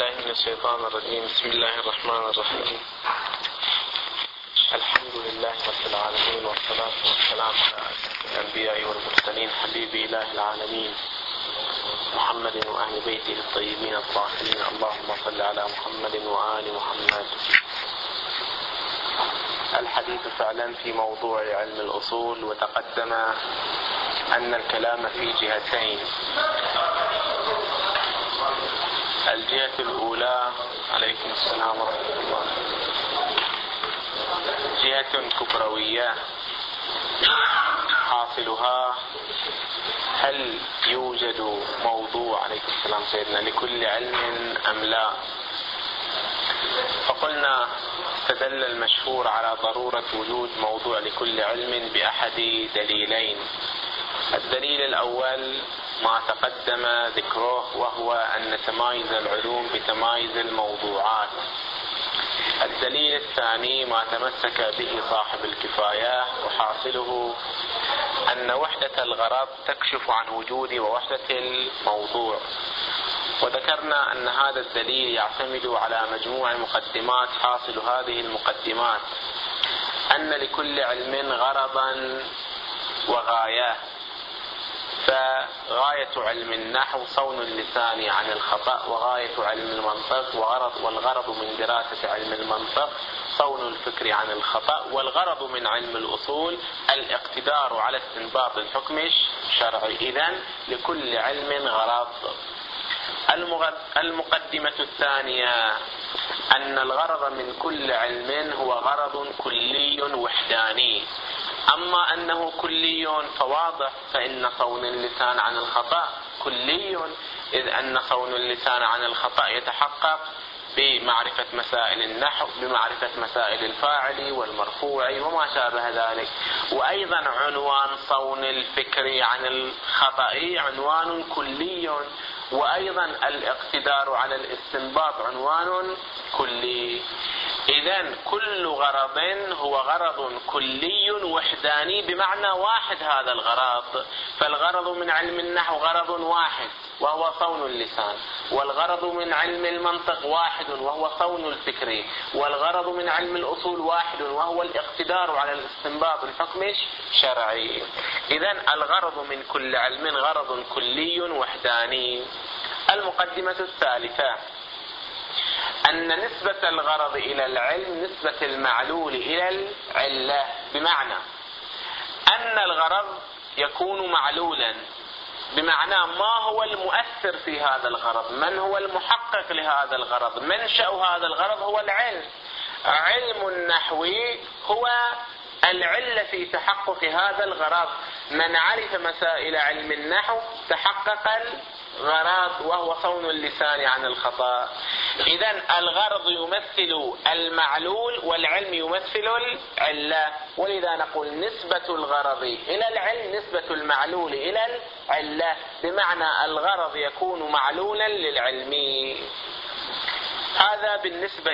بالله من الشيطان الرجيم. بسم الله الرحمن الرحيم. الحمد لله رب العالمين، والصلاة والسلام على أشرف الأنبياء والمرسلين، حبيب إله العالمين محمد وأهل بيته الطيبين الطاهرين. اللهم صل على محمد وآل محمد. الحديث فعلا في موضوع علم الأصول، وتقدم أن الكلام في جهتين. الجهة الأولى، عليكم السلام ورحمة الله، جهة كبروية حاصلها هل يوجد موضوع، عليكم السلام سيدنا، لكل علم أم لا؟ فقلنا استدل المشهور على ضرورة وجود موضوع لكل علم بأحد دليلين. الدليل الأول ما تقدم ذكره، وهو أن تمايز العلوم بتمايز الموضوعات. الدليل الثاني ما تمسك به صاحب الكفاية، وحاصله أن وحدة الغرض تكشف عن وجود ووحدة الموضوع. وذكرنا أن هذا الدليل يعتمد على مجموع مقدمات. حاصل هذه المقدمات أن لكل علم غرضا وغاية، فغاية علم النحو صون اللسان عن الخطأ، وغاية علم المنطق والغرض من دراسة علم المنطق صون الفكر عن الخطأ، والغرض من علم الأصول الاقتدار على استنباط الحكم الشرعي. إذن لكل علم غرض. المقدمة الثانية أن الغرض من كل علم هو غرض كلي وحداني. أما أنه كلي فواضح، فإن صون اللسان عن الخطأ كلي، إذ أن صون اللسان عن الخطأ يتحقق بمعرفة مسائل النحو، بمعرفة مسائل الفاعل والمرفوع وما شابه ذلك. وأيضا عنوان صون الفكر عن الخطأ عنوان كلي، وأيضا الاقتدار على الاستنباط عنوان كلي. إذن كل غرض هو غرض كلي وحداني، بمعنى واحد هذا الغرض. فالغرض من علم النحو غرض واحد وهو صون اللسان، والغرض من علم المنطق واحد وهو صون الفكر، والغرض من علم الأصول واحد وهو الاقتدار على الاستنباط الحكم الشرعي. إذن الغرض من كل علم غرض كلي وحداني. المقدمة الثالثة أن نسبة الغرض إلى العلم نسبة المعلول إلى العلة، بمعنى أن الغرض يكون معلولا، بمعنى ما هو المؤثر في هذا الغرض، من هو المحقق لهذا الغرض، منشأ هذا الغرض هو العلم. علم النحو هو العلة في تحقق هذا الغرض. من عرف مسائل علم النحو تحقق الغرض، وهو صون اللسان عن الخطأ. إذن الغرض يمثل المعلول والعلم يمثل العلة، ولذا نقول نسبة الغرض إلى العلم نسبة المعلول إلى العلة، بمعنى الغرض يكون معلولا للعلم. هذا بالنسبة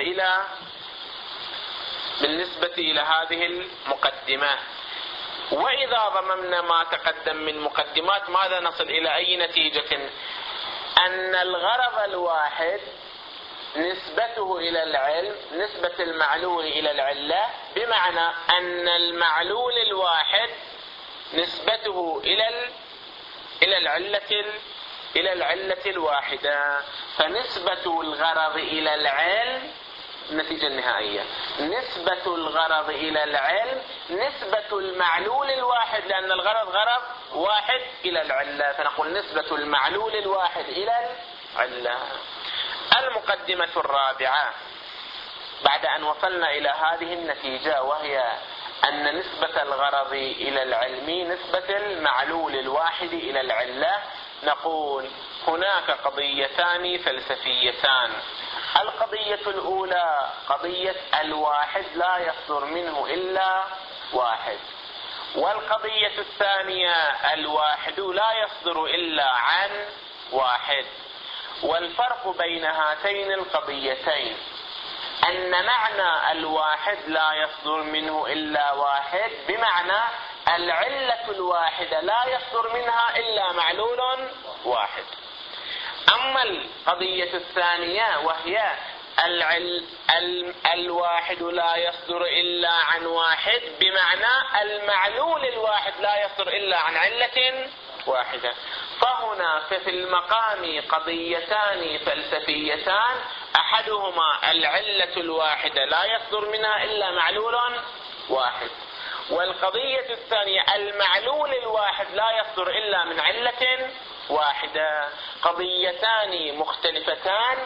إلى هذه المقدمة. وإذا ضممنا ما تقدم من مقدمات، ماذا نصل إلى أي نتيجة؟ أن الغرض الواحد نسبته إلى العلم نسبة المعلول إلى العلة، بمعنى أن المعلول الواحد نسبته إلى العلة الواحدة. فنسبة الغرض إلى العلم النتيجة النهائية، نسبة الغرض إلى العلم نسبة المعلول الواحد، لأن الغرض غرض واحد إلى العلة، فنقول نسبة المعلول الواحد إلى العلة. المقدمة الرابعة بعد أن وصلنا إلى هذه النتيجة، وهي أن نسبة الغرض إلى العلم نسبة المعلول الواحد إلى العلة، نقول هناك قضيتان فلسفيتان. القضية الأولى قضية الواحد لا يصدر منه إلا واحد، والقضية الثانية الواحد لا يصدر إلا عن واحد. والفرق بين هاتين القضيتين أن معنى الواحد لا يصدر منه إلا واحد، بمعنى العلة الواحدة لا يصدر منها إلا معلول واحد. أما القضية الثانية وهي الواحد لا يصدر إلا عن واحد، بمعنى المعلول الواحد لا يصدر إلا عن علة واحدة. فهنا في المقام قضيتان فلسفيتان، أحدهما العلة الواحدة لا يصدر منها إلا معلول واحد، والقضية الثانية المعلول الواحد لا يصدر إلا من علة واحدة. قضيتان مختلفتان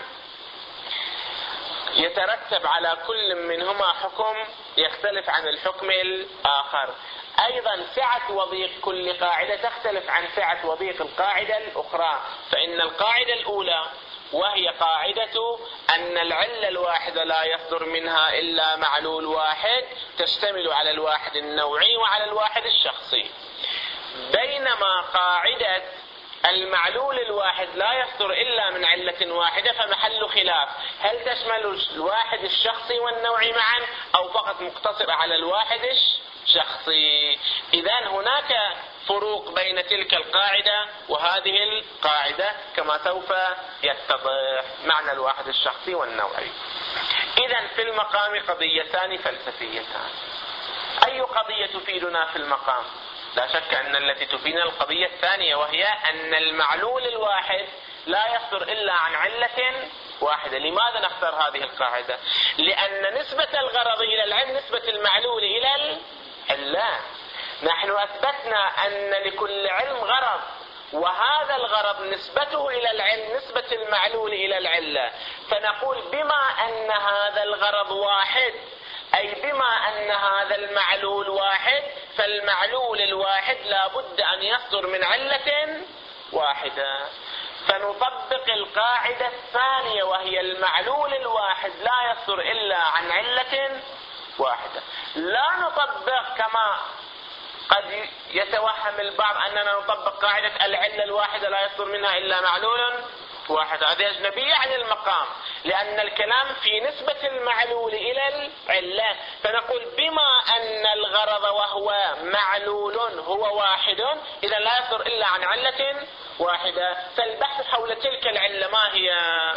يترتب على كل منهما حكم يختلف عن الحكم الآخر. أيضا سعة وضيق كل قاعدة تختلف عن سعة وضيق القاعدة الأخرى، فإن القاعدة الأولى وهي قاعدة أن العلة الواحدة لا يصدر منها إلا معلول واحد، تشتمل على الواحد النوعي وعلى الواحد الشخصي، بينما قاعدة المعلول الواحد لا يصدر إلا من علة واحدة فمحل خلاف، هل تشمل الواحد الشخصي والنوعي معا أو فقط مقتصرة على الواحد الشخصي. إذن هناك فروق بين تلك القاعدة وهذه القاعدة كما سوف يتضح معنى الواحد الشخصي والنوعي. إذن في المقام قضيتان فلسفيتان. أي قضية تفيدنا في المقام؟ لا شك أن التي تفيدنا القضية الثانية، وهي أن المعلول الواحد لا يصدر إلا عن علة واحدة. لماذا نختار هذه القاعدة؟ لأن نسبة الغرض إلى العلم نسبة المعلول إلى العلة. نحن أثبتنا أن لكل علم غرض، وهذا الغرض نسبته إلى العلم نسبة المعلول إلى العلة، فنقول بما أن هذا الغرض واحد، أي بما أن هذا المعلول واحد، فالمعلول الواحد لا بد أن يصدر من علة واحدة. فنطبق القاعدة الثانية وهي المعلول الواحد لا يصدر إلا عن علة واحدة. لا نطبق كما قد يتوهم البعض أننا نطبق قاعدة العلة الواحدة لا يصدر منها إلا معلول واحد، هذه أجنبية عن المقام، لأن الكلام في نسبة المعلول إلى العلة. فنقول بما أن الغرض وهو معلول هو واحد، إذا لا يصدر إلا عن علة واحدة، فالبحث حول تلك العلة ما هي.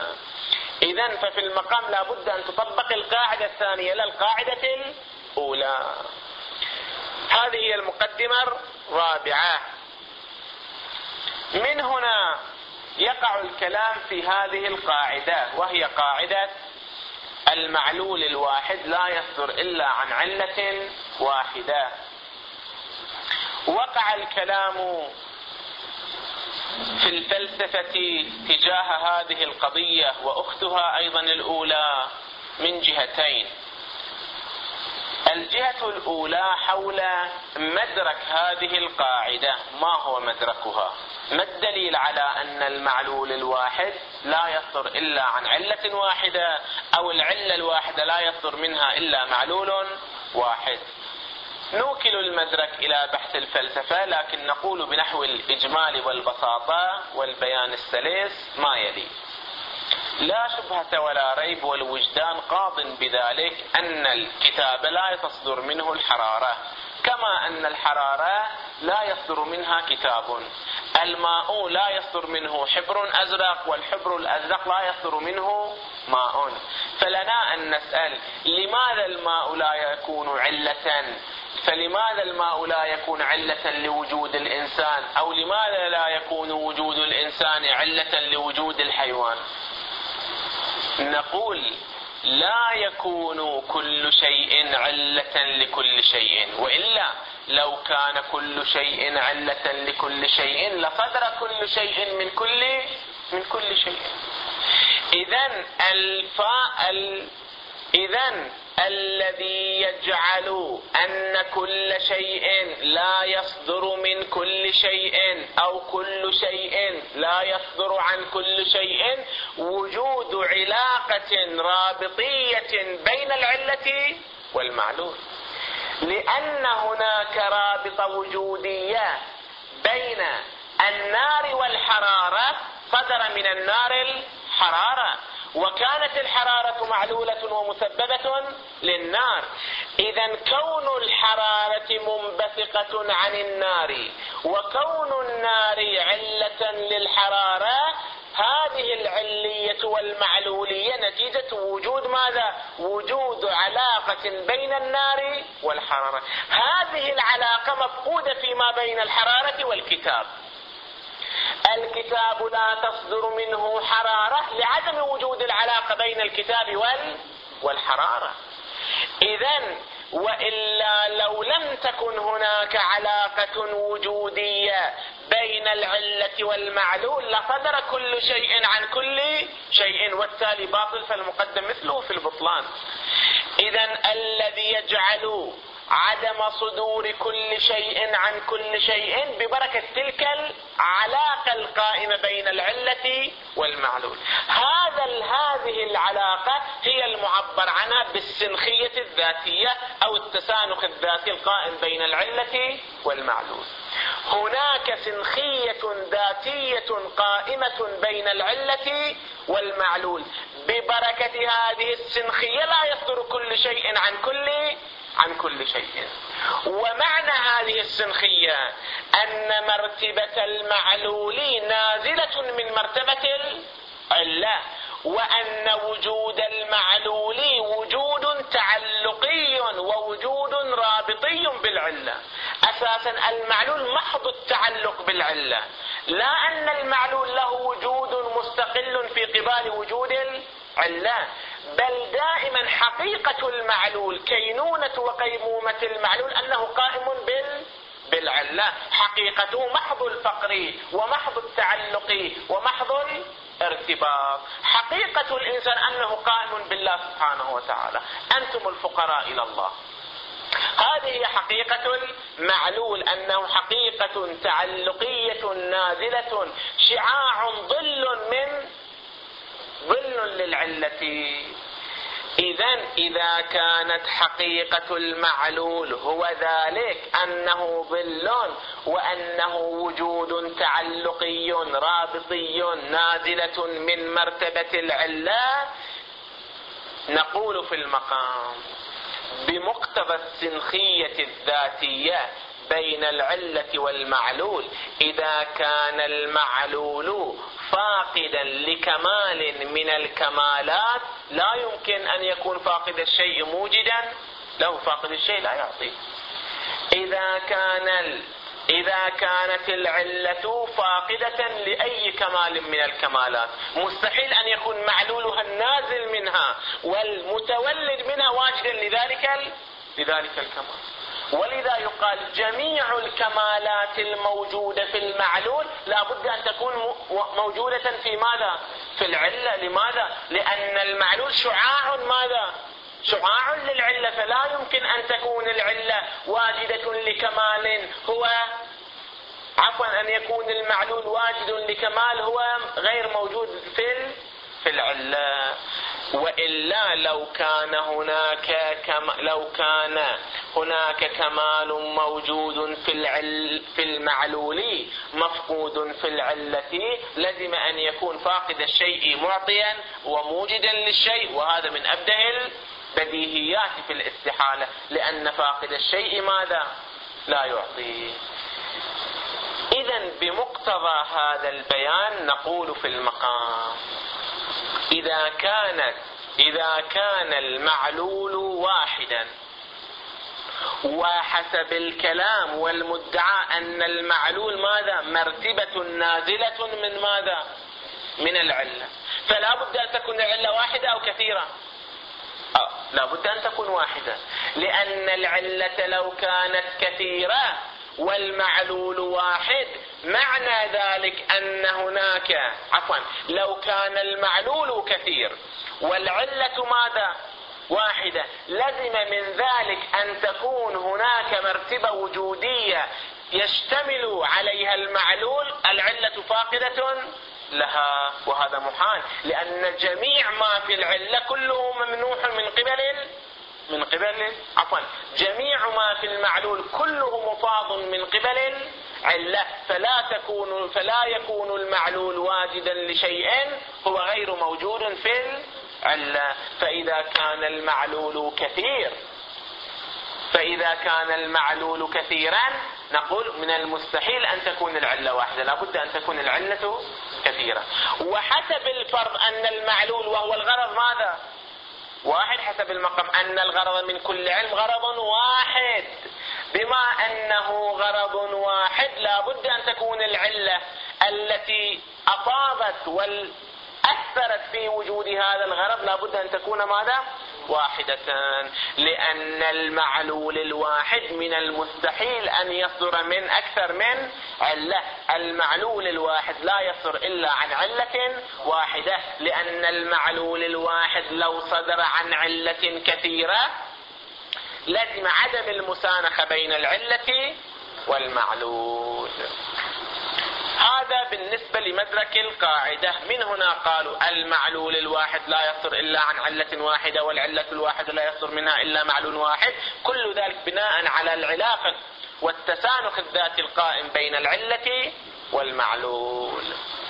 إذن ففي المقام لا بد أن تطبق القاعدة الثانية لا القاعدة الأولى. هذه هي المقدمة الرابعة. من هنا يقع الكلام في هذه القاعدة، وهي قاعدة المعلول الواحد لا يصدر إلا عن علة واحدة. وقع الكلام في الفلسفة تجاه هذه القضية وأختها أيضا الأولى من جهتين. الجهة الأولى حول مدرك هذه القاعدة، ما هو مدركها؟ ما الدليل على أن المعلول الواحد لا يصدر إلا عن علة واحدة، أو العلة الواحدة لا يصدر منها إلا معلول واحد؟ نوكل المدرك إلى بحث الفلسفة، لكن نقول بنحو الإجمال والبساطة والبيان السلس ما يلي: لا شبهة ولا ريب والوجدان قاض بذلك أن الكتاب لا تصدر منه الحرارة، كما أن الحرارة لا يصدر منها كتاب. الماء لا يصدر منه حبر أزرق، والحبر الأزرق لا يصدر منه ماء. فلنا أن نسأل لماذا الماء لا يكون علة؟ فلماذا الماء لا يكون علة لوجود الإنسان؟ أو لماذا لا يكون وجود الإنسان علة لوجود الحيوان؟ نقول لا يكون كل شيء علة لكل شيء، وإلا لو كان كل شيء علة لكل شيء لصدر كل شيء من كل شيء. إذن الذي يجعل أن كل شيء لا يصدر من كل شيء أو كل شيء لا يصدر عن كل شيء وجود علاقة رابطية بين العلة والمعلول، لأن هناك رابطة وجودية بين النار والحرارة صدر من النار الحرارة، وكانت الحرارة معلولة ومسببة للنار. إذن كون الحرارة منبثقة عن النار وكون النار علة للحرارة هذه العلية والمعلولية نتيجة وجود ماذا؟ وجود علاقة بين النار والحرارة. هذه العلاقة مفقودة فيما بين الحرارة والكتاب. الكتاب لا تصدر منه حرارة لعدم وجود العلاقة بين الكتاب والحرارة. إذن وإلا لو لم تكن هناك علاقة وجودية بين العلة والمعلول لصدر كل شيء عن كل شيء، والتالي باطل، فالمقدم مثله في البطلان. إذن الذي يجعل عدم صدور كل شيء عن كل شيء ببركة تلك العلاقة القائمة بين العلة والمعلول. هذه العلاقة هي المعبر عنها بالسنخية الذاتية أو التسانخ الذاتي القائم بين العلة والمعلول. هناك سنخية ذاتية قائمة بين العلة والمعلول، ببركة هذه السنخية لا يصدر كل شيء عن كل شيء. ومعنى هذه السنخية أن مرتبة المعلول نازلة من مرتبة العلة، وأن وجود المعلول وجود تعلقي ووجود رابطي بالعلة. أساسا المعلول محض التعلق بالعلة، لا أن المعلول له وجود مستقل في قبال وجود العلة، بل دائما حقيقة المعلول، كينونة وقيمومة المعلول أنه قائم بالعلة. حقيقته محض الفقر ومحض التعلق ومحض الارتباط. حقيقة الإنسان أنه قائم بالله سبحانه وتعالى، أنتم الفقراء إلى الله. هذه هي حقيقة المعلول، أنه حقيقة تعلقية نازلة، شعاع ظل للعلة. إذا كانت حقيقة المعلول هو ذلك أنه ظل وأنه وجود تعلقي رابطي نازلة من مرتبة العلة، نقول في المقام بمقتضى السنخية الذاتية بين العلة والمعلول، إذا كان المعلول فاقدا لكمال من الكمالات لا يمكن أن يكون فاقد الشيء موجدا له، فاقد الشيء لا يعطي. إذا كانت العلة فاقدة لأي كمال من الكمالات مستحيل أن يكون معلولها النازل منها والمتولد منها واجدا لذلك الكمال. ولذا يقال جميع الكمالات الموجودة في المعلول لا بد أن تكون موجودة في ماذا؟ في العلة. لماذا؟ لأن المعلول شعاع ماذا؟ شعاع للعلة، فلا يمكن أن تكون العلة واجدة لكمال هو أن يكون المعلول واجد لكمال هو غير موجود في العلة. وإلا لو كان هناك كمال موجود في المعلول مفقود في العلة، لازم أن يكون فاقد الشيء معطيا وموجدا للشيء، وهذا من أبدأ البديهيات في الاستحالة، لأن فاقد الشيء ماذا؟ لا يعطي. إذن بمقتضى هذا البيان نقول في المقام إذا كان المعلول واحدا، وحسب الكلام والمدعى أن المعلول ماذا؟ مرتبة نازلة من ماذا؟ من العلة، فلا بد أن تكون العلة واحدة أو كثيرة؟ لا بد أن تكون واحدة، لأن العلة لو كانت كثيرة والمعلول واحد معنى ذلك أن هناك لو كان المعلول كثير والعلة ماذا؟ واحدة، لزم من ذلك أن تكون هناك مرتبة وجودية يشتمل عليها المعلول العلة فاقدة لها، وهذا محال، لأن جميع ما في العلة كله ممنوح من قبل جميع ما في المعلول كله مفاض من قبل العلة، فلا يكون المعلول واجدا لشيء هو غير موجود في العلة. فإذا كان المعلول كثيرا نقول من المستحيل أن تكون العلة واحدة، لابد أن تكون العلة كثيرة. وحسب الفرض أن المعلول وهو الغرض ماذا؟ واحد، حسب المقام أن الغرض من كل علم غرض واحد. بما أنه غرض واحد لابد أن تكون العلة التي أفاضت والأثرت في وجود هذا الغرض لابد أن تكون ماذا؟ واحدة. لأن المعلول الواحد من المستحيل أن يصدر من أكثر من علة. المعلول الواحد لا يصدر إلا عن علة واحدة، لأن المعلول الواحد لو صدر عن علة كثيرة لازم عدم المسانخة بين العلة والمعلول. هذا بالنسبة لمدرك القاعدة. من هنا قالوا المعلول الواحد لا يصدر إلا عن علة واحدة، والعلة الواحدة لا يصدر منها إلا معلول واحد. كل ذلك بناء على العلاقة والتسانخ الذاتي القائم بين العلة والمعلول.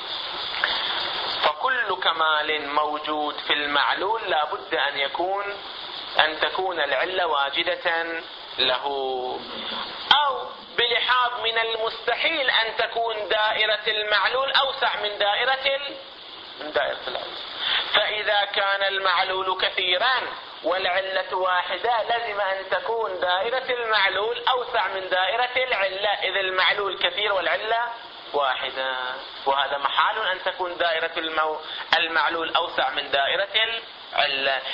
فكل كمال موجود في المعلول لابد أن تكون العلة واجدة له. أو بلحاظ من المستحيل أن تكون دائرة المعلول أوسع من دائرة العلة. فإذا كان المعلول كثيرا والعلة واحدة لازم أن تكون دائرة المعلول أوسع من دائرة العلة، إذ المعلول كثير والعلة واحدة. وهذا محال أن تكون دائرة المعلول أوسع من دائرة العلة.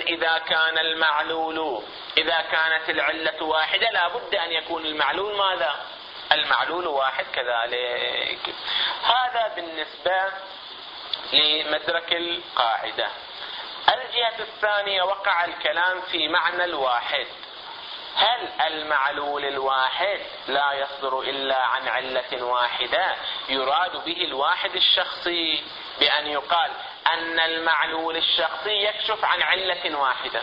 إذا كانت العلة واحدة لابد أن يكون المعلول ماذا؟ المعلول واحد كذلك. هذا بالنسبة لمدرك القاعدة. الجهة الثانية وقع الكلام في معنى الواحد. هل المعلول الواحد لا يصدر إلا عن علة واحدة؟ يراد به الواحد الشخصي بأن يقال أن المعلول الشخصي يكشف عن علة واحدة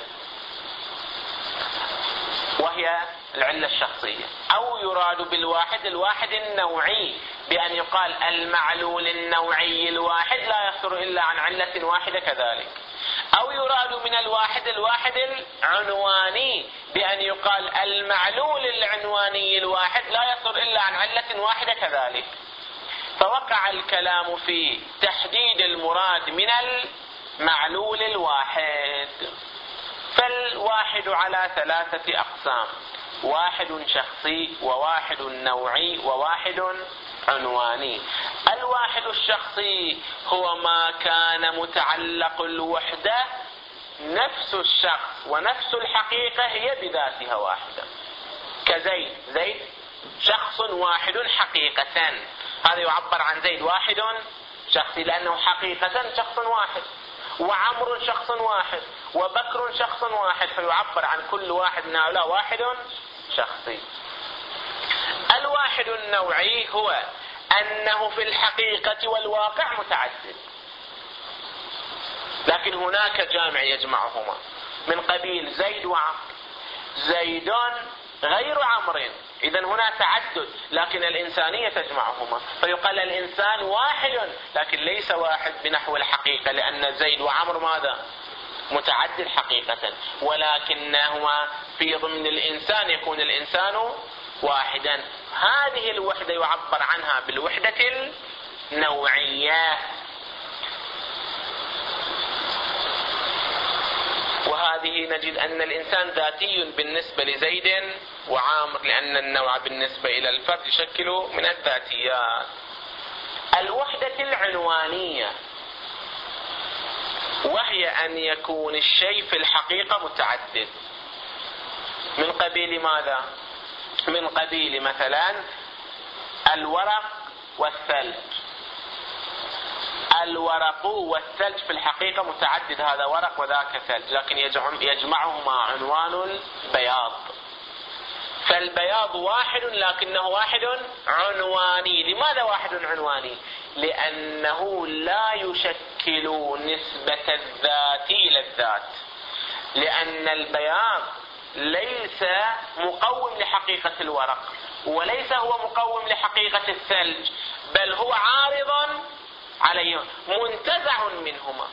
وهي العلة الشخصية، أو يراد بالواحد الواحد النوعي بأن يقال المعلول النوعي الواحد لا يصدر إلا عن علة واحدة كذلك، أو يراد من الواحد العنواني بأن يقال المعلول العنواني الواحد لا يصدر إلا عن علة واحدة كذلك. فوقع الكلام في تحديد المراد من المعلول الواحد. فالواحد على 3 أقسام: واحد شخصي، وواحد نوعي، وواحد عنواني. الواحد الشخصي هو ما كان متعلق الوحدة نفس الشخص ونفس الحقيقة هي بذاتها واحدة، كزيد. زيد شخص واحد حقيقة، هذا يعبر عن زيد واحد شخصي لأنه حقيقة شخص واحد. وعمر شخص واحد، وبكر شخص واحد، فيعبر عن كل واحد من هؤلاء واحد شخصي. الواحد النوعي هو أنه في الحقيقة والواقع متعدد، لكن هناك جامع يجمعهما من قبيل زيد وعمر. زيد غير عمر، إذن هنا تعدد، لكن الإنسانية تجمعهما، فيقال الإنسان واحد لكن ليس واحد بنحو الحقيقة، لأن زيد وعمر ماذا؟ متعدد حقيقة، ولكنهما في ضمن الإنسان يكون الإنسان واحدا. هذه الوحدة يعبر عنها بالوحدة النوعية. وهذه نجد أن الإنسان ذاتي بالنسبة لزيد وعامر، لأن النوع بالنسبة إلى الفرد يشكل من الذاتيات. الوحدة العنوانية وهي أن يكون الشيء في الحقيقة متعدد. من قبيل ماذا؟ من قبيل مثلا الورق والثلج. الورق والثلج في الحقيقة متعدد، هذا ورق وذاك ثلج، لكن يجمعهما عنوان البياض. فالبياض واحد لكنه واحد عنواني. لماذا واحد عنواني؟ لأنه لا يشكل نسبة الذات إلى الذات، لأن البياض ليس مقوم لحقيقة الورق، وليس هو مقوم لحقيقة الثلج، بل هو عارض عليهما، منتزع منهما.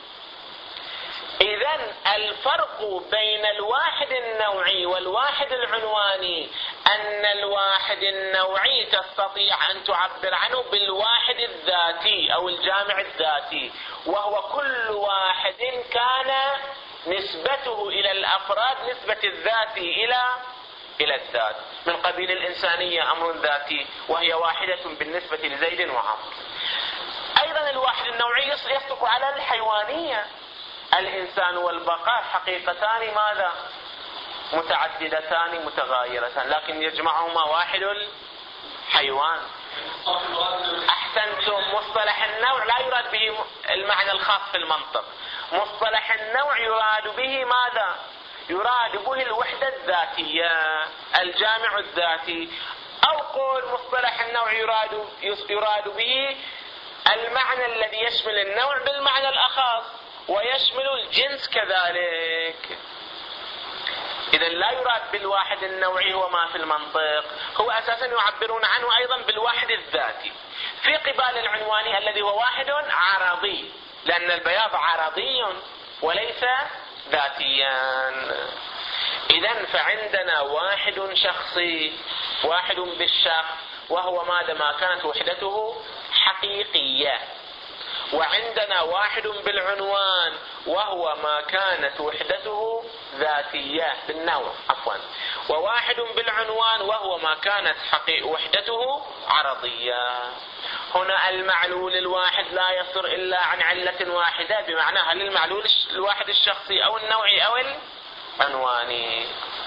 إذن الفرق بين الواحد النوعي والواحد العنواني أن الواحد النوعي تستطيع أن تعبر عنه بالواحد الذاتي أو الجامع الذاتي، وهو كل واحد كان نسبته إلى الأفراد نسبة الذاتي إلى الذات، من قبيل الإنسانية أمر ذاتي وهي واحدة بالنسبة لزيد وعمرو. أيضا الواحد النوعي يصدق على الحيوانية، الإنسان والبقر حقيقتان ماذا؟ متعددتان متغايرتان، لكن يجمعهما واحد الحيوان. أحسنتم. مصطلح النوع لا يراد به المعنى الخاص في المنطق، مصطلح النوع يراد به ماذا؟ يراد به الوحدة الذاتية، الجامع الذاتي، أو قول مصطلح النوع يراد به المعنى الذي يشمل النوع بالمعنى الأخص ويشمل الجنس كذلك. إذا لا يراد بالواحد النوعي هو ما في المنطق، هو أساسا يعبرون عنه أيضا بالواحد الذاتي في قبال العنواني الذي هو واحد عرضي، لأن البياض عرضي وليس ذاتيا. إذا فعندنا واحد شخصي، واحد بالشخص، وهو ماذا؟ ما كانت وحدته حقيقية. وعندنا واحد بالعنوان وهو ما كانت وحدته ذاتية بالنوع عفوا، وواحد بالعنوان وهو ما كانت وحدته عرضية. هنا المعلول الواحد لا يصدر إلا عن علة واحدة، بمعنى هل المعلول الواحد الشخصي أو النوعي أو العنواني.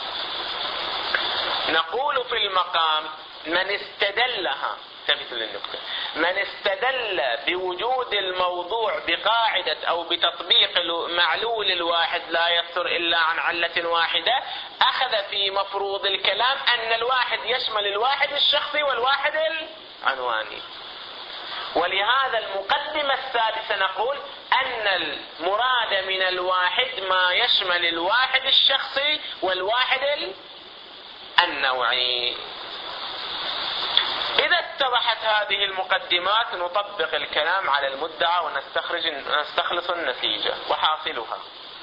نقول في المقام من استدلها، تبت للنقطة، من استدل بوجود الموضوع بقاعدة أو بتطبيق المعلول الواحد لا يصدر إلا عن علة واحدة، أخذ في مفروض الكلام أن الواحد يشمل الواحد الشخصي والواحد العنواني. ولهذا المقدمة السادسة نقول أن المراد من الواحد ما يشمل الواحد الشخصي والواحد النوعي. إذا اتضحت هذه المقدمات نطبق الكلام على المدعى ونستخلص النتيجة، وحاصلها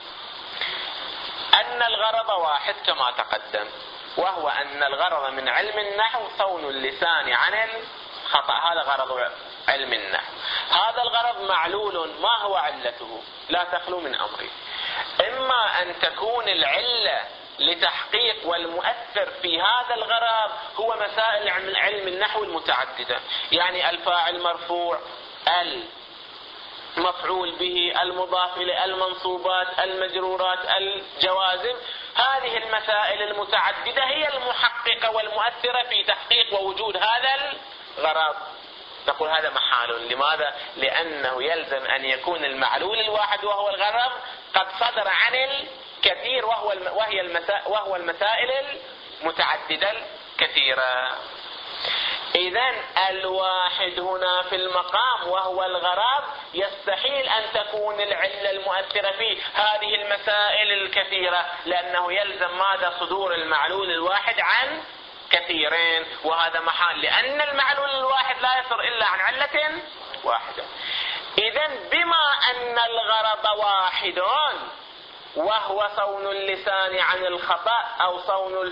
أن الغرض واحد كما تقدم، وهو أن الغرض من علم النحو صون اللسان عن الخطأ. هذا غرض علم النحو. هذا الغرض معلول، ما هو علته؟ لا تخلو من أمرين، إما أن تكون العلة لتحقيق والمؤثر في هذا الغرض هو مسائل علم النحو المتعددة، يعني الفاعل مرفوع، المفعول به، المضاف إليه، المنصوبات، المجرورات، الجوازم. هذه المسائل المتعددة هي المحققة والمؤثرة في تحقيق ووجود هذا الغرض. نقول هذا محال. لماذا؟ لأنه يلزم أن يكون المعلول الواحد وهو الغرض قد صدر عن الكثير وهو المسائل المتعددة الكثيرة. إذن الواحد هنا في المقام وهو الغرض يستحيل أن تكون العلة المؤثرة فيه هذه المسائل الكثيرة، لأنه يلزم ماذا؟ صدور المعلول الواحد عن كثيرين، وهذا محال، لأن المعلول الواحد لا يصدر إلا عن علة واحدة. إذن بما أن الغرض واحد وهو صون اللسان عن الخطأ أو صون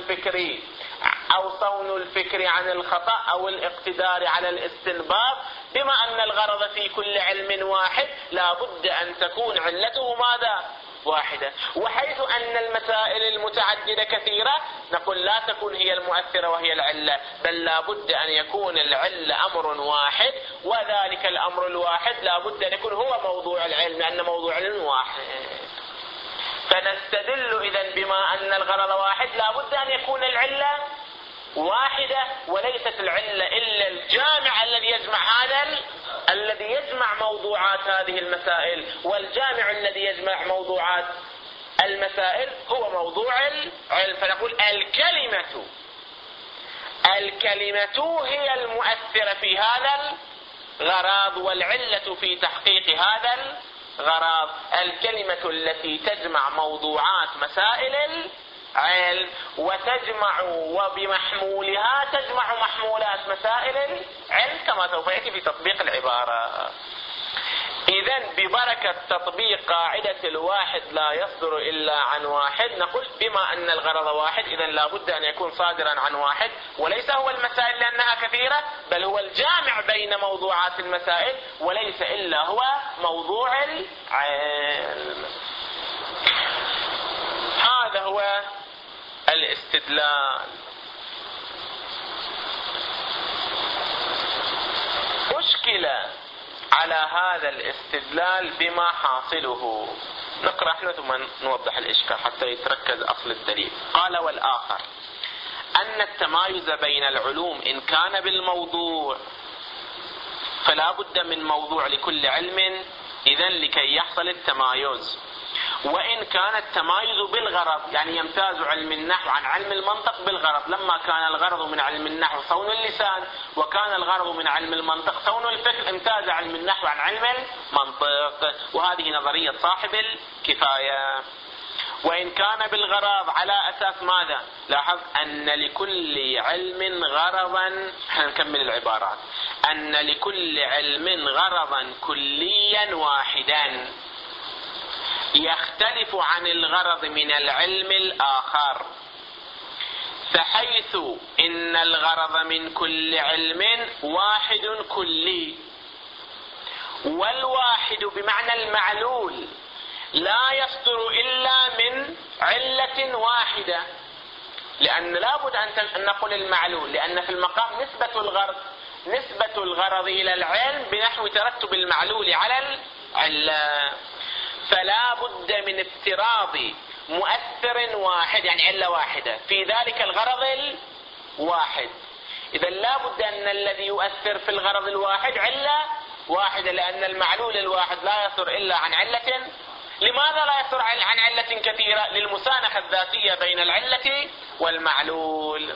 الفكر عن الخطأ أو الاقتدار على الاستنباط، بما أن الغرض في كل علم واحد لا بد أن تكون علته ماذا؟ واحدة. وحيث أن المسائل المتعددة كثيرة نقول لا تكون هي المؤثرة وهي العلة، بل لا بد أن يكون العلة أمر واحد، وذلك الأمر الواحد لا بد أن يكون هو موضوع العلم، لأن موضوع العلم واحد. فنستدل إذن بما أن الغرض واحد لا بد أن يكون العلة واحدة، وليست العلة إلا الجامع الذي يجمع موضوعات هذه المسائل، والجامع الذي يجمع موضوعات المسائل هو موضوع العلم. فنقول الكلمة هي المؤثرة في هذا الغرض، والعلة في تحقيق هذا الغرض الكلمة التي تجمع موضوعات مسائل العلم، وتجمع وبمحمولها تجمع محمولات مسائل العلم، كما سوف يأتي في تطبيق العبارة. إذن ببركة تطبيق قاعدة الواحد لا يصدر إلا عن واحد نقول بما أن الغرض واحد إذن لا بد أن يكون صادرا عن واحد، وليس هو المسائل لأنها كثيرة، بل هو الجامع بين موضوعات المسائل، وليس إلا هو موضوع العلم. هذا هو الاستدلال. أشكل على هذا الاستدلال بما حاصله. نقرأ احنا ثم نوضح الإشكال حتى يتركز أصل الدليل. قال: والآخر أن التمايز بين العلوم إن كان بالموضوع فلا بد من موضوع لكل علم إذن لكي يحصل التمايز، وإن كان التمايز بالغرض، يعني يمتاز علم النحو عن علم المنطق بالغرض، لما كان الغرض من علم النحو صون اللسان وكان الغرض من علم المنطق صون الفكر، امتاز علم النحو عن علم المنطق، وهذه نظرية صاحب الكفاية. وإن كان بالغرض على أساس ماذا؟ لاحظ أن لكل علم غرضا، نكمل العبارات، أن لكل علم غرضا كليا واحدا يختلف عن الغرض من العلم الآخر، فحيث إن الغرض من كل علم واحد كلي، والواحد بمعنى المعلول لا يصدر إلا من علة واحدة، لأن لا بد أن نقول المعلول، لأن في المقام نسبة الغرض إلى العلم بنحو ترتب المعلول على العلة، فلا بد من افتراض مؤثر واحد، يعني علة واحدة في ذلك الغرض الواحد. إذا لا بد أن الذي يؤثر في الغرض الواحد علة واحدة، لأن المعلول الواحد لا يصدر إلا عن علة. لماذا لا يصدر عن علة كثيرة؟ للمسانخة الذاتية بين العلة والمعلول.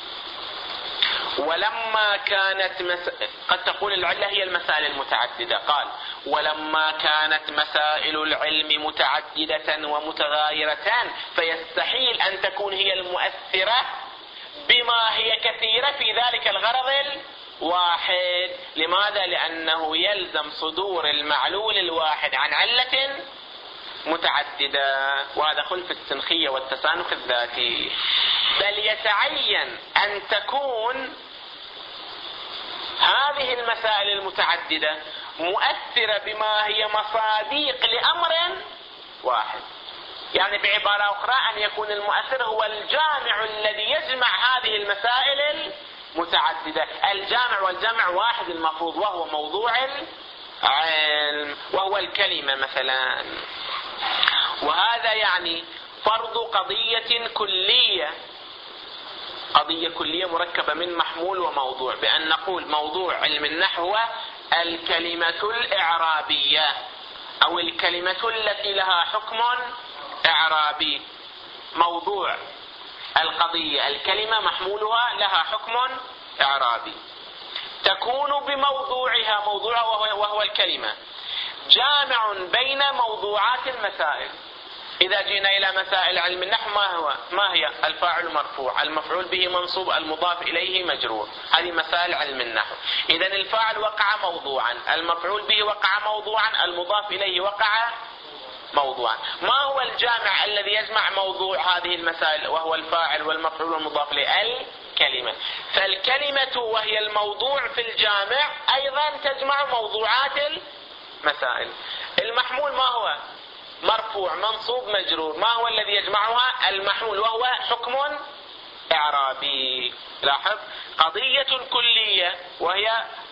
ولما كانت قد تقول العلة هي المسائل المتعددة، قال: ولما كانت مسائل العلم متعددة ومتغايرتان فيستحيل أن تكون هي المؤثرة بما هي كثيرة في ذلك الغرض الواحد. لماذا؟ لأنه يلزم صدور المعلول الواحد عن علة متعددة، وهذا خلف السنخية والتسانخ الذاتي. بل يتعين أن تكون هذه المسائل المتعددة مؤثرة بما هي مصاديق لأمر واحد، يعني بعبارة أخرى أن يكون المؤثر هو الجامع الذي يجمع هذه المسائل المتعددة. الجامع والجمع واحد المفروض، وهو موضوع العلم، وهو الكلمة مثلا. وهذا يعني فرض قضية كلية، قضية كلية مركبة من محمول وموضوع، بأن نقول موضوع علم النحو هو الكلمة الإعرابية أو الكلمة التي لها حكم إعرابي. موضوع القضية الكلمة، محمولها لها حكم إعرابي، تكون بموضوعها، موضوعها وهو الكلمة، جامع بين موضوعات المسائل. إذا جينا إلى مسائل علم النحو ما هي؟ الفاعل مرفوع، المفعول به منصوب، المضاف إليه مجرور، هذه مسائل علم النحو. إذن الفاعل وقع موضوعا، المفعول به وقع موضوعا، المضاف إليه وقع موضوعا. ما هو الجامع الذي يجمع موضوع هذه المسائل وهو الفاعل والمفعول والمضاف إليه؟ الكلمة. فالكلمة وهي الموضوع في الجامع أيضا تجمع موضوعات المسائل. المحمول ما هو؟ مرفوع منصوب مجرور. ما هو الذي يجمعها؟ المحمول، وهو حكم إعرابي. لاحظ، قضية كلية وهي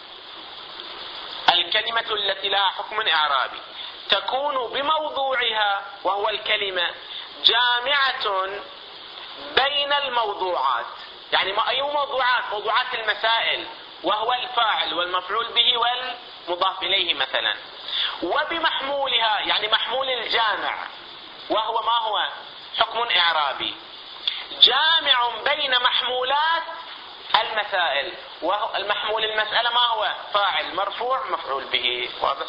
الكلمة التي لها حكم إعرابي، تكون بموضوعها وهو الكلمة جامعة بين الموضوعات. يعني أي موضوعات؟ موضوعات المسائل، وهو الفاعل والمفعول به والمضاف إليه مثلا. وبمحمولها، يعني محمول الجامع، وهو ما هو؟ حكم إعرابي، جامع بين محمولات المسائل. وهو المحمول المسألة ما هو؟ فاعل مرفوع مفعول به. واضح؟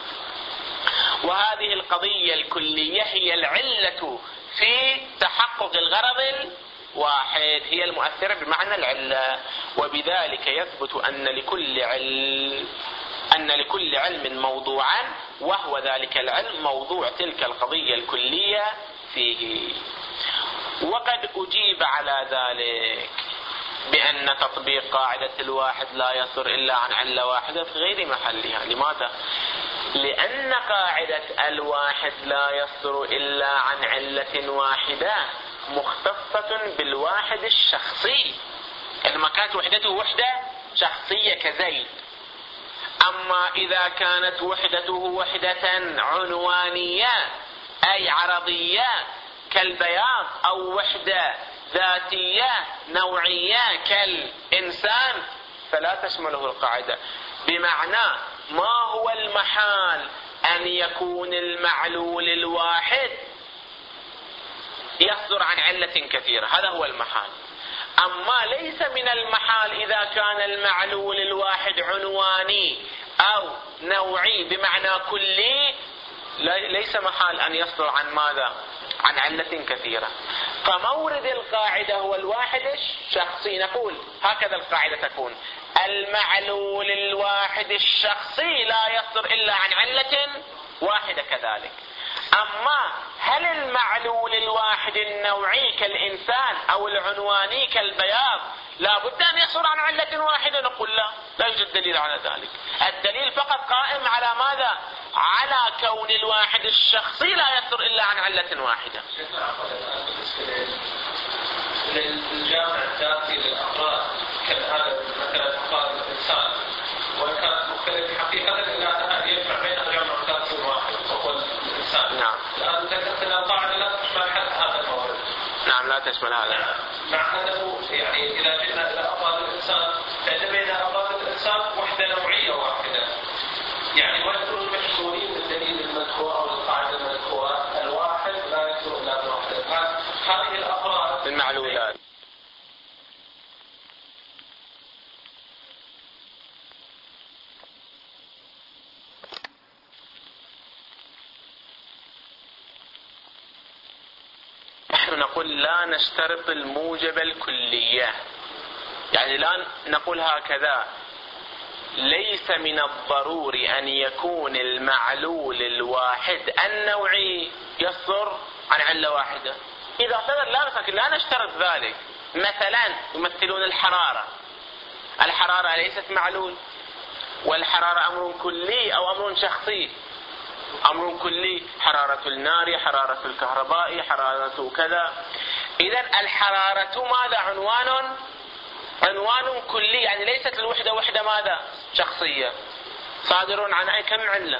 وهذه القضية الكلية هي العلة في تحقق الغرض الواحد، هي المؤثرة بمعنى العلة. وبذلك يثبت أن أن لكل علم موضوعا وهو ذلك العلم موضوع تلك القضية الكلية فيه. وقد أجيب على ذلك بأن تطبيق قاعدة الواحد لا يصدر إلا عن علة واحدة في غير محلها. لماذا؟ لأن قاعدة الواحد لا يصدر إلا عن علة واحدة مختصة بالواحد الشخصي، لما كانت وحدته وحدة شخصية كزيد. أما إذا كانت وحدته وحدة عنوانية أي عرضية كالبياض، أو وحدة ذاتية نوعية كالإنسان، فلا تشمله القاعدة. بمعنى ما هو المحال أن يكون المعلول الواحد يصدر عن علة كثيرة، هذا هو المحال. أما ليس من المحال إذا كان المعلول الواحد عنواني أو نوعي بمعنى كلي، ليس محال أن يصدر عن ماذا؟ عن علة كثيرة. فمورد القاعدة هو الواحد الشخصي. نقول هكذا القاعدة تكون: المعلول الواحد الشخصي لا يصدر إلا عن علة واحدة كذلك. أما هل المعلول الواحد النوعي كالإنسان أو العنواني كالبياض لا بد أن يصدر عن علة واحدة؟ نقول لا يوجد دليل على ذلك. الدليل فقط قائم على ماذا؟ على كون الواحد الشخصي لا يصدر إلا عن علة واحدة. للجامع الذاتي للأفراد كهذا مثلا أفراد الإنسان، وإن كانت مختلفة حقيقة إلا أنها يجمع بين الجامع الذاتي الواحد وهو الإنسان. نعم. الآن ذكرت أن القاعدة لا تشمل هذا المورد. نعم لا تشمل هذا. نعم. مع أنه يعني إذا جئنا إلى أفراد الإنسان فإن بين أفراد الإنسان وحدة نوعية واحدة، يعني ما يكونوا مشمولين بالدليل المذكور أو القاعدة المذكورة. الواحد لا يصدر إلا بوحدة. هذه الأفراد المعلولات. نحن نقول لا نشترط الموجب الكلية، يعني لا نقول هكذا: ليس من الضروري أن يكون المعلول الواحد النوعي يصدر عن علة واحدة. إذا صدر لا نشترط ذلك. مثلا يمثلون الحرارة ليست معلول، والحرارة أمر كلي أو أمر شخصي؟ أمر كلي، حرارة النار، حرارة الكهرباء، حرارة كذا. إذن الحرارة ماذا؟ عنوان كلي، يعني ليست الوحدة وحدة ماذا؟ شخصية. صادر عن أي كم علة؟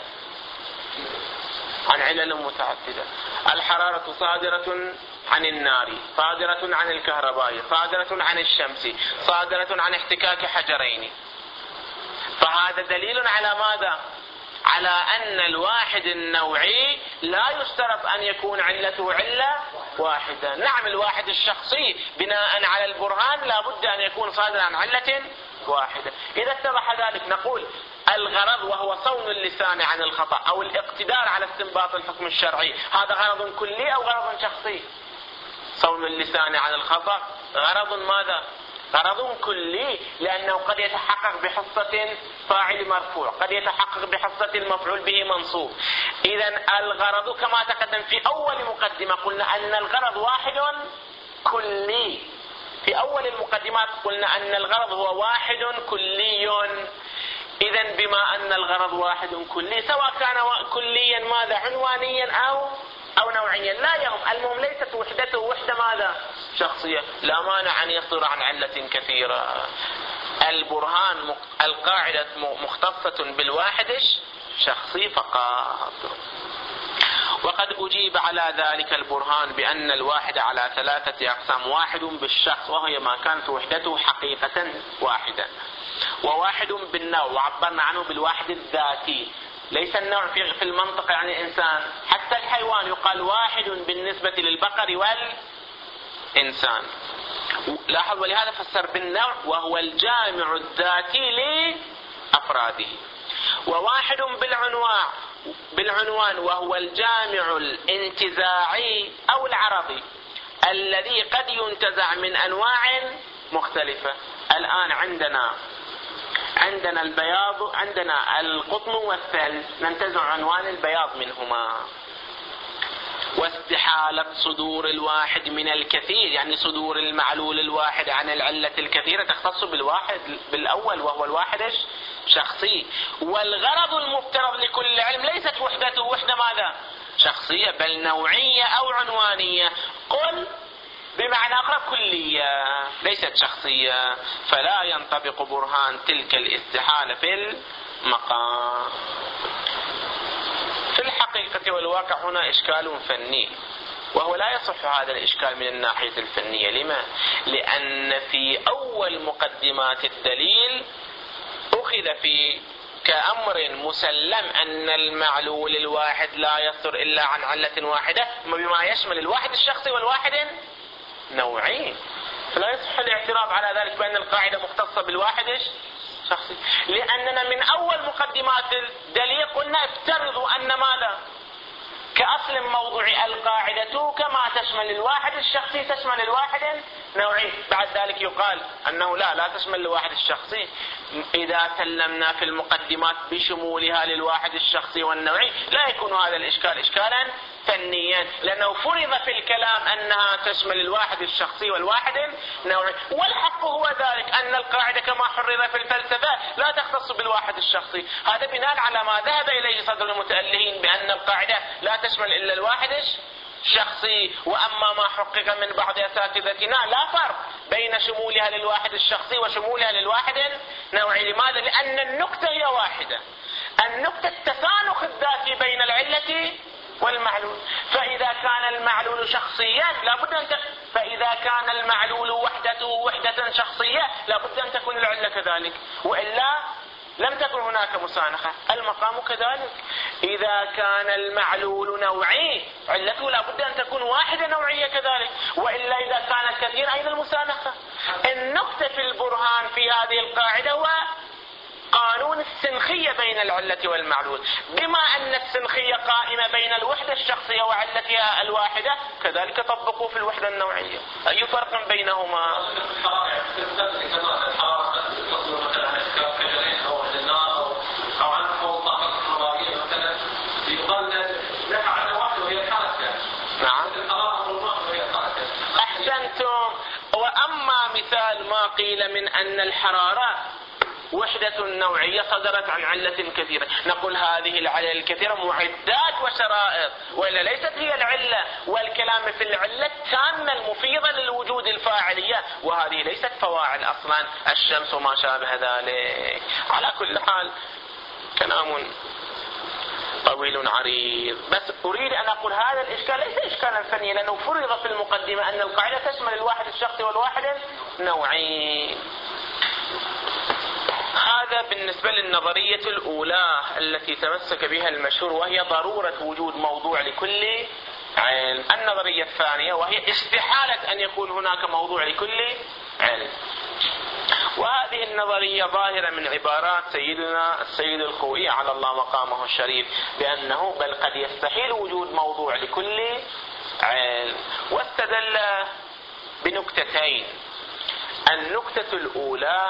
عن علل متعددة. الحرارة صادرة عن النار، صادرة عن الكهرباء، صادرة عن الشمس، صادرة عن احتكاك حجرين. فهذا دليل على ماذا؟ على أن الواحد النوعي لا يشترط أن يكون علته علة واحدة. نعم الواحد الشخصي بناء على البرهان لا بد أن يكون صادرا عن علة واحدة. إذا اتضح ذلك نقول الغرض وهو صون اللسان عن الخطأ أو الاقتدار على استنباط الحكم الشرعي، هذا غرض كلي أو غرض شخصي؟ صون اللسان عن الخطأ غرض ماذا؟ غرض كلي، لأنه قد يتحقق بحصة فاعل مرفوع، قد يتحقق بحصة المفعول به منصوب. إذن الغرض كما تقدم في أول مقدمة قلنا أن الغرض واحد كلي. في أول المقدمات قلنا أن الغرض هو واحد كلي. إذن بما أن الغرض واحد كلي سواء كان كليا ماذا؟ عنوانيا أو نوعيا لا يهم، المهم ليست وحدته وحدة ماذا؟ شخصية. لا مانع أن يصدر عن علة كثيرة. البرهان القاعدة مختصة بالواحد الشخصي فقط. وقد أجيب على ذلك البرهان بأن الواحد على 3 أقسام: واحد بالشخص وهي ما كانت وحدته حقيقة واحدة، وواحد بالنوع وعبرنا عنه بالواحد الذاتي. ليس النوع في المنطق يعني الإنسان، حتى الحيوان يقال واحد بالنسبة للبقر والإنسان. لاحظ ولهذا فسر بالنوع وهو الجامع الذاتي لأفراده. وواحد بالعنوان وهو الجامع الانتزاعي أو العرضي الذي قد ينتزع من أنواع مختلفة. الآن عندنا البياض، عندنا القطن والثلج، ننتزع عنوان البياض منهما. واستحالة صدور الواحد من الكثير، يعني صدور المعلول الواحد عن العلة الكثيرة تختص بالواحد بالأول وهو الواحد شخصي. والغرض المفترض لكل علم ليست وحدته وحدة ماذا؟ شخصية، بل نوعية أو عنوانية. قل بمعنى آخر كلية ليست شخصية، فلا ينطبق برهان تلك الاستحالة في المقام. في الحقيقة والواقع هنا إشكال فني، وهو لا يصح هذا الإشكال من الناحية الفنية. لما؟ لأن في أول مقدمات الدليل أخذ في كأمر مسلم أن المعلول الواحد لا يصدر إلا عن علة واحدة، بما يشمل الواحد الشخصي والواحد نوعي، فلا يصح الاعتراض على ذلك بأن القاعدة مختصة بالواحد شخصي. لأننا من أول مقدمات الدليل قلنا افترضوا أن ماذا؟ كأصل موضوع القاعدة كما تشمل الواحد الشخصي تشمل الواحد نوعي. بعد ذلك يقال أنه لا تشمل الواحد الشخصي. إذا سلمنا في المقدمات بشمولها للواحد الشخصي والنوعي لا يكون هذا الإشكال إشكالا فنيا، لأنه فرض في الكلام أنها تشمل الواحد الشخصي والواحد نوعي. والحق هو ذلك أن القاعدة كما حرر في الفلسفة لا تختص بالواحد الشخصي. هذا بناء على ما ذهب إليه صدر المتألهين بأن القاعدة لا تشمل إلا الواحد الشخصي. وأما ما حقق من بعض أساتذتنا لا فرق بين شمولها للواحد الشخصي وشمولها للواحد النوعي. لماذا؟ لأن النكتة هي واحدة، النكتة التسانخ الذاتي بين العلة والمعلول. فإذا كان المعلول شخصيا فإذا كان المعلول وحدته وحدة شخصية لابد أن تكون العلة كذلك، وإلا لم تكن هناك مسانخة. المقام كذلك، إذا كان المعلول نوعي علته لابد أن تكون واحدة نوعية كذلك، وإلا إذا كانت كثير أين المسانخة؟ النقطة في البرهان في هذه القاعدة هو قانون السنخية بين العلة والمعلول. بما أن السنخية قائمة بين الوحدة الشخصية وعلتها الواحدة كذلك طبقوا في الوحدة النوعية. أي فرق بينهما؟ نعم أحسنتم. وأما مثال ما قيل من أن الحرارة وحدة نوعية صدرت عن علة كثيرة، نقول هذه العلة الكثيرة معدات وشرائط، وإلا ليست هي العلة، والكلام في العلة التامة المفيضة للوجود الفاعلية، وهذه ليست فواعل أصلا، الشمس وما شابه ذلك. على كل حال كلام طويل عريض، بس أريد أن أقول هذا الإشكال ليس إشكالا فنيا، لأنه فرض في المقدمة أن القاعدة تشمل الواحد الشخصي والواحد نوعي. هذا بالنسبة للنظرية الأولى التي تمسك بها المشهور، وهي ضرورة وجود موضوع لكل علم. النظرية الثانية وهي استحالة أن يكون هناك موضوع لكل علم، وهذه النظرية ظاهرة من عبارات سيدنا السيد الخوئي على الله مقامه الشريف بأنه بل قد يستحيل وجود موضوع لكل علم، واستدل بنكتتين. النكتة الأولى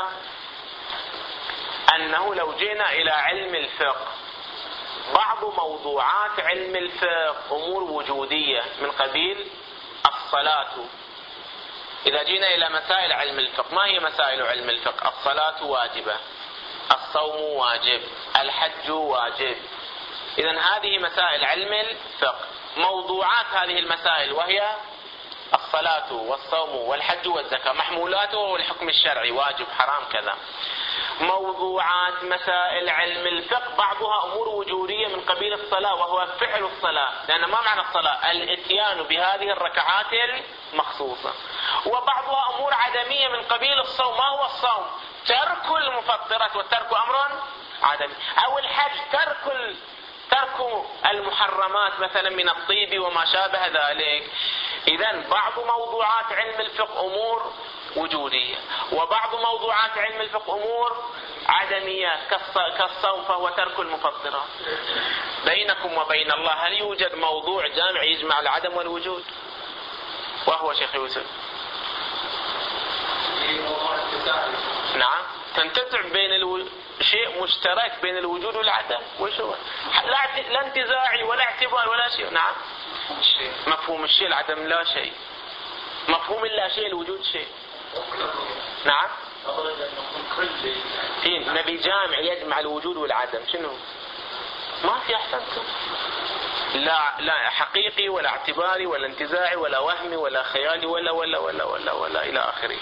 أنه لو جينا إلى علم الفقه، بعض موضوعات علم الفقه أمور وجودية من قبيل الصلاة. إذا جينا إلى مسائل علم الفقه، ما هي مسائل علم الفقه؟ الصلاة واجبة، الصوم واجب، الحج واجب. إذن هذه مسائل علم الفقه. موضوعات هذه المسائل وهي الصلاة والصوم والحج والزكاة، محمولاته والحكم الشرعي واجب حرام كذا. موضوعات مسائل علم الفقه بعضها أمور وجودية من قبيل الصلاة، وهو فعل الصلاة، لأن ما معنى الصلاة؟ الاتيان بهذه الركعات المخصوصة. وبعضها أمور عدمية من قبيل الصوم. ما هو الصوم؟ ترك المفطرات، والترك أمر عدمي. أو الحج ترك المحرمات مثلا من الطيب وما شابه ذلك. إذن بعض موضوعات علم الفقه أمور وجودية، وبعض موضوعات علم الفقه أمور عدمية كالصوم فهو ترك المفطرات. بينكم وبين الله هل يوجد موضوع جامع يجمع العدم والوجود؟ وهو شيخ يوسف نعم تنتزع بين شيء مشترك بين الوجود والعدم. وش هو؟ لا انتزاعي ولا اعتبار ولا شيء. نعم، مفهوم الشيء العدم لا شيء، مفهوم اللا شيء الوجود شيء. نعم، نبي جامع يجمع الوجود والعدم. شنو؟ ما في. أحسنتم. لا حقيقي ولا اعتباري ولا انتزاعي ولا وهمي ولا خيالي ولا ولا ولا ولا ولا إلى آخره.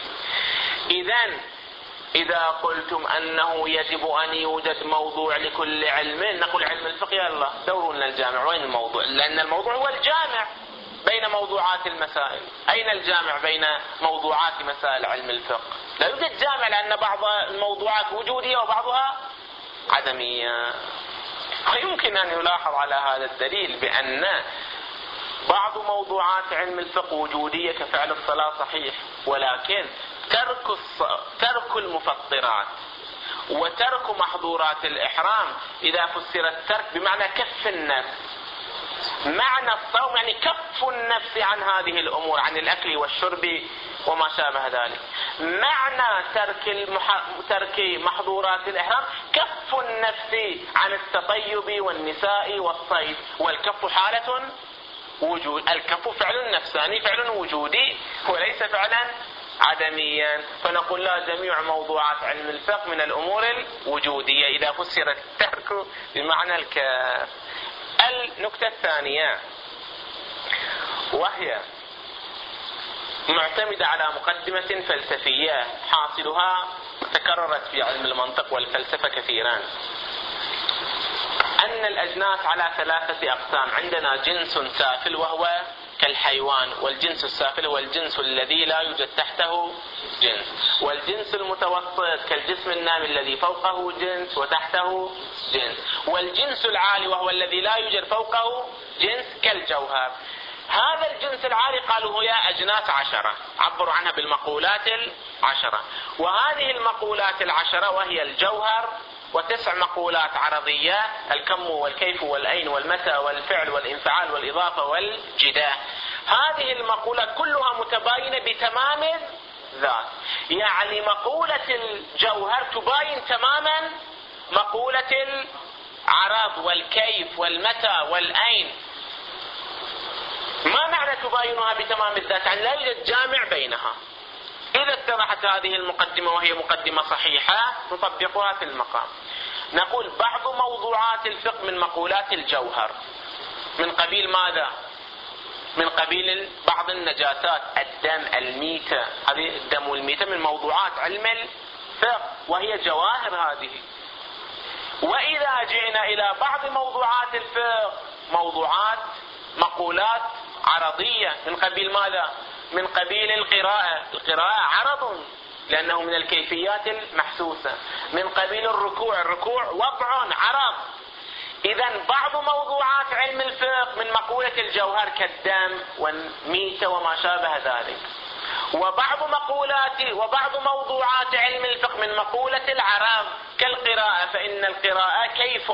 إذا قلتم أنه يجب أن يوجد موضوع لكل علم، نقول علم الفقه يلا دوروا لنا الجامع. وين الموضوع؟ لأن الموضوع هو الجامع بين موضوعات المسائل. أين الجامع بين موضوعات مسائل علم الفقه؟ لا يوجد جامع، لأن بعض الموضوعات وجودية وبعضها عدمية. ويمكن أن يلاحظ على هذا الدليل بأن بعض موضوعات علم الفقه وجودية كفعل الصلاة صحيح، ولكن ترك المفطرات وترك محظورات الإحرام إذا فسر الترك بمعنى كف النفس. معنى الصوم يعني كف النفس عن هذه الأمور، عن الأكل والشرب وما شابه ذلك. معنى ترك محظورات الإحرام كف النفس عن التطيب والنساء والصيد. والكف حالة وجود. الكف فعل نفساني، فعل وجودي وليس فعلا عدميا. فنقول لا، جميع موضوعات علم الفقه من الأمور الوجودية إذا فسر الترك بمعنى الكف. النقطة الثانية وهي معتمدة على مقدمة فلسفية حاصلها تكررت في علم المنطق والفلسفة كثيرا، أن الأجناس على 3 أقسام. عندنا جنس سافل وهو كالحيوان، والجنس السافل هو الجنس الذي لا يوجد تحته جنس. والجنس المتوسط كالجسم النامي الذي فوقه جنس وتحته جنس. والجنس العالي وهو الذي لا يوجد فوقه جنس كالجوهر. هذا الجنس العالي قالوا هي أجناس 10، عبروا عنها بالمقولات 10. وهذه المقولات 10 وهي الجوهر و9 مقولات عرضية: الكم والكيف والأين والمتى والفعل والانفعال والإضافة والجداء. هذه المقولات كلها متباينة بتمام الذات. يعني مقولة الجوهر تباين تماما مقولة العرض والكيف والمتى والأين. ما معنى تباينها بتمام الذات؟ يعني لا يوجد جامع بينها. إذا اتضحت هذه المقدمة وهي مقدمة صحيحة نطبقها في المقام. نقول بعض موضوعات الفقه من مقولات الجوهر من قبيل ماذا؟ من قبيل بعض النجاسات، الدم، الميتة. هذه الدم والميتة من موضوعات علم الفقه وهي جواهر هذه. وإذا جئنا إلى بعض موضوعات الفقه موضوعات مقولات عرضية من قبيل ماذا؟ من قبيل القراءة. القراءة عرض لأنه من الكيفيات المحسوسة. من قبيل الركوع وضع عرض. إذن بعض موضوعات علم الفقه من مقولة الجوهر كالدم والميتة وما شابه ذلك. وبعض موضوعات علم الفقه من مقولة العرض كالقراءة، فإن القراءة كيف،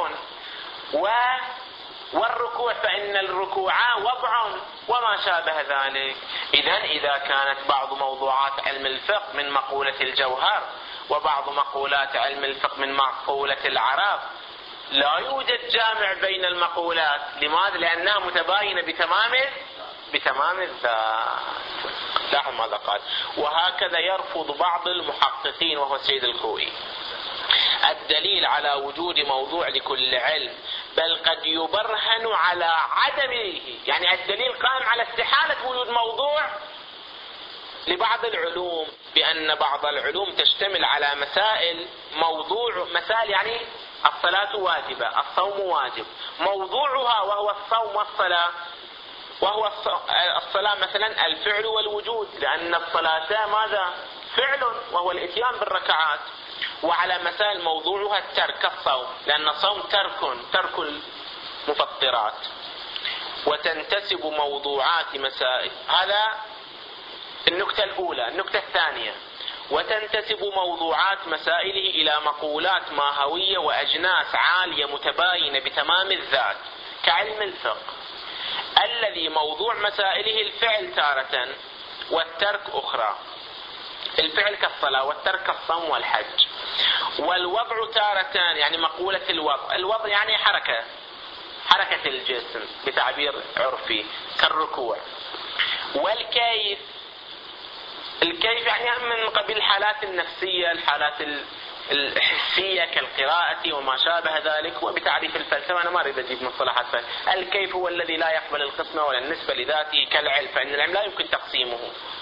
والركوع فإن الركوع وضع وما شابه ذلك. إذا كانت بعض موضوعات علم الفقه من مقولة الجوهر وبعض مقولات علم الفقه من مقولة العرض، لا يوجد جامع بين المقولات. لماذا؟ لأنها متباينة بتمام الذات. لاحظ ماذا قال: وهكذا يرفض بعض المحققين وهو السيد الخوئي الدليل على وجود موضوع لكل علم، بل قد يبرهن على عدمه. يعني الدليل قائم على استحالة وجود موضوع لبعض العلوم، بأن بعض العلوم تشتمل على مسائل يعني الصلاة واجبة، الصوم واجب، موضوعها وهو الصوم والصلاة، وهو الصلاة مثلا الفعل والوجود، لأن الصلاة ماذا؟ فعل وهو الاتيان بالركعات. وعلى مسائل موضوعها الترك كالصوم، لأن الصوم ترك المفطرات. وتنتسب موضوعات مسائل، هذا النكتة الأولى. النكتة الثانية: وتنتسب موضوعات مسائله إلى مقولات ماهوية وأجناس عالية متباينة بتمام الذات كعلم الفقه، الذي موضوع مسائله الفعل تارة والترك أخرى. الفعل كالصلاة والترك كالصوم والحج. والوضع تارتان، يعني مقولة الوضع يعني حركة الجسم بتعبير عرفي كالركوع. والكيف يعني من قبيل الحالات النفسية، الحالات الحسية كالقراءة وما شابه ذلك. وبتعريف الفلسفة أنا ما أريد أجيب مصطلحات، الكيف هو الذي لا يقبل القسمة ولا النسبة لذاته كالعلم، فإن العلم لا يمكن تقسيمه.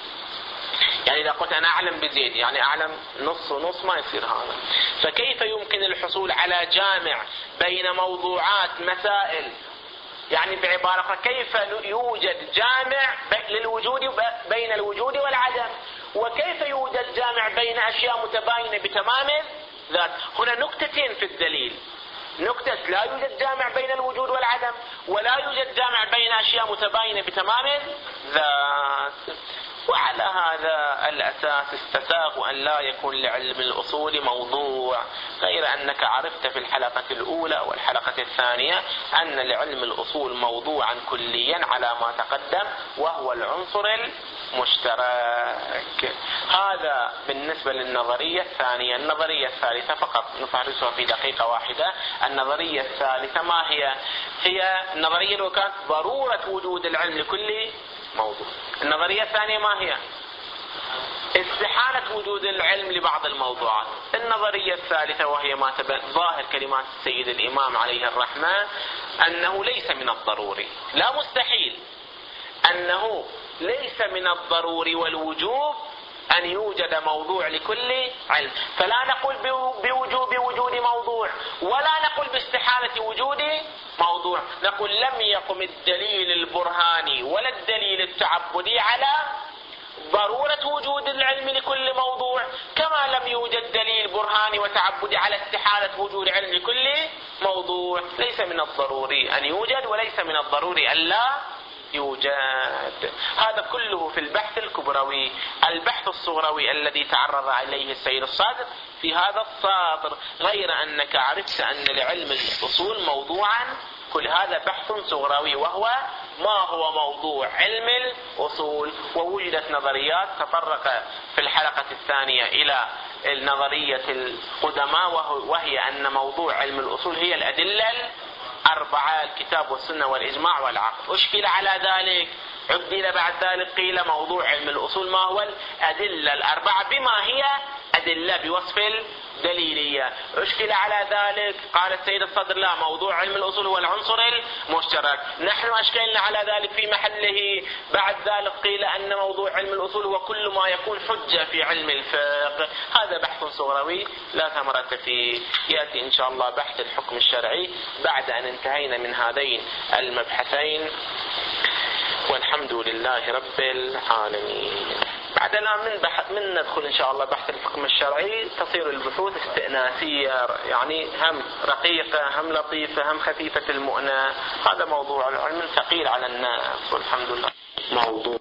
يعني إذا قلت أنا أعلم بزيد يعني أعلم نص ونص، ما يصير هذا. فكيف يمكن الحصول على جامع بين موضوعات مسائل، يعني بعبارة أخرى كيف يوجد جامع للوجود بين الوجود والعدم، وكيف يوجد جامع بين أشياء متباينة بتمام ذات. هنا نكتتين في الدليل، نكتة لا يوجد جامع بين الوجود والعدم، ولا يوجد جامع بين أشياء متباينة بتمام ذات. وعلى هذا الأساس استساغ أن لا يكون لعلم الأصول موضوع، غير أنك عرفت في الحلقة الأولى والحلقة الثانية أن لعلم الأصول موضوعا كليا على ما تقدم، وهو العنصر المشترك. هذا بالنسبة للنظرية الثانية. النظرية الثالثة فقط نفرسها في دقيقة واحدة. النظرية الثالثة ما هي؟ هي النظرية لو كانت ضرورة وجود العلم لكل موضوع. النظرية الثانية ما هي؟ استحالة وجود العلم لبعض الموضوعات. النظرية الثالثة وهي ما ظاهر كلمات السيد الإمام عليه الرحمة أنه ليس من الضروري، لا مستحيل، أنه ليس من الضروري والوجوب أن يوجد موضوع لكل علم. فلا نقول بوجوب وجود موضوع، ولا نقول باستحالة وجود موضوع. نقول لم يقم الدليل البرهاني ولا الدليل التعبدي على ضرورة وجود العلم لكل موضوع، كما لم يوجد دليل برهاني وتعبدي على استحالة وجود علم لكل موضوع. ليس من الضروري أن يوجد، وليس من الضروري أن لا يوجد. هذا كله في البحث الكبروي. البحث الصغروي الذي تعرض عليه السيد الصادق في هذا السطر، غير أنك عرفت أن لعلم الأصول موضوعا، كل هذا بحث صغروي، وهو ما هو موضوع علم الأصول. ووجدت نظريات تطرق في الحلقة الثانية إلى النظرية القدماء، وهي أن موضوع علم الأصول هي الأدلة الأربعة، الكتاب والسنة والإجماع والعقل. أشكل على ذلك، عدل بعد ذلك قيل موضوع علم الأصول ما هو؟ الأدلة الأربعة بما هي أدلة بوصف الدليلية. أشكل على ذلك، قال السيد الصدر لا، موضوع علم الأصول هو العنصر المشترك. نحن أشكلنا على ذلك في محله. بعد ذلك قيل أن موضوع علم الأصول هو كل ما يكون حجة في علم الفقه. هذا بحث صغروي لا ثمرة فيه. يأتي إن شاء الله بحث الحكم الشرعي بعد أن انتهينا من هذين المبحثين، والحمد لله رب العالمين. بعد الآن من ندخل إن شاء الله بحث الحكم الشرعي، تصير البحوث استئناسية، يعني هم رقيقة هم لطيفة هم خفيفة المؤنة. هذا موضوع العلم ثقيل على الناس، والحمد لله. موضوع